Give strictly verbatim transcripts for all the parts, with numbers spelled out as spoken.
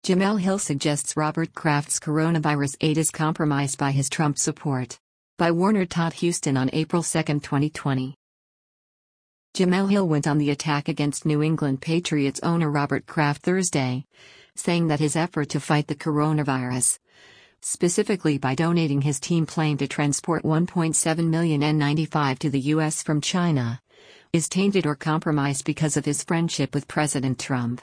Jemele Hill suggests Robert Kraft's coronavirus aid is compromised by his Trump support. By Warner Todd Huston on April second, twenty twenty. Jemele Hill went on the attack against New England Patriots owner Robert Kraft Thursday, saying that his effort to fight the coronavirus, specifically by donating his team plane to transport one point seven million N ninety-five to the U S from China, is tainted or compromised because of his friendship with President Trump.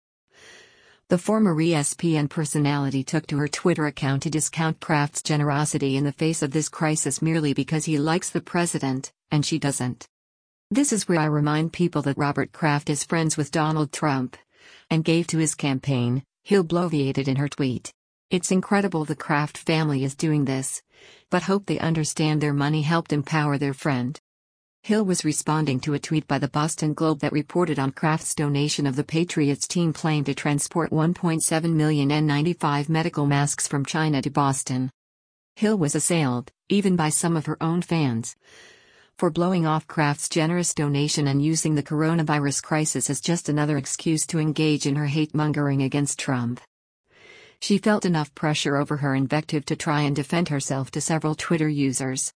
The former E S P N personality took to her Twitter account to discount Kraft's generosity in the face of this crisis merely because he likes the president, and she doesn't. This is where I remind people that Robert Kraft is friends with Donald Trump, and gave to his campaign, Hill bloviated in her tweet. It's incredible the Kraft family is doing this, but hope they understand their money helped empower their friend. Hill was responding to a tweet by the Boston Globe that reported on Kraft's donation of the Patriots team plane to transport one point seven million N ninety-five medical masks from China to Boston. Hill was assailed, even by some of her own fans, for blowing off Kraft's generous donation and using the coronavirus crisis as just another excuse to engage in her hate-mongering against Trump. She felt enough pressure over her invective to try and defend herself to several Twitter users.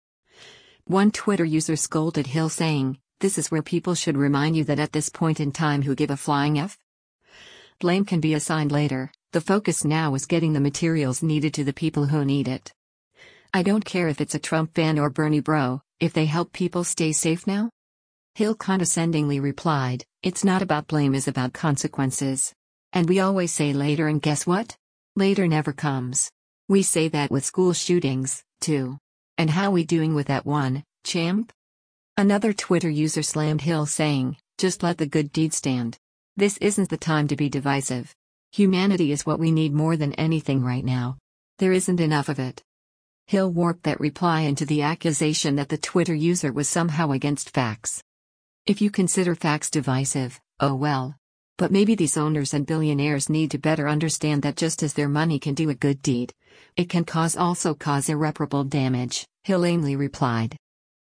One Twitter user scolded Hill saying, "This is where people should remind you that at this point in time who give a flying F? Blame can be assigned later, the focus now is getting the materials needed to the people who need it. I don't care if it's a Trump fan or Bernie bro, if they help people stay safe now?" Hill condescendingly replied, "It's not about blame, it's about consequences. And we always say later, and guess what? Later never comes. We say that with school shootings, too. And how we doing with that one, champ?" Another Twitter user slammed Hill saying, "Just let the good deed stand. This isn't the time to be divisive. Humanity is what we need more than anything right now. There isn't enough of it." Hill warped that reply into the accusation that the Twitter user was somehow against facts. If you consider facts divisive, oh well. But maybe these owners and billionaires need to better understand that just as their money can do a good deed, it can cause also cause irreparable damage, Hill lamely replied.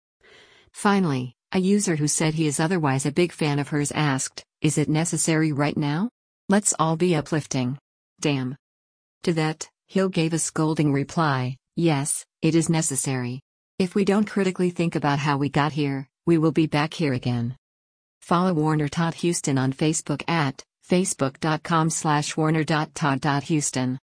Finally, a user who said he is otherwise a big fan of hers asked, "Is it necessary right now? Let's all be uplifting. Damn." To that, Hill gave a scolding reply, "Yes, it is necessary. If we don't critically think about how we got here, we will be back here again." Follow Warner Todd Huston on Facebook at facebook dot com slash warner dot todd dot huston.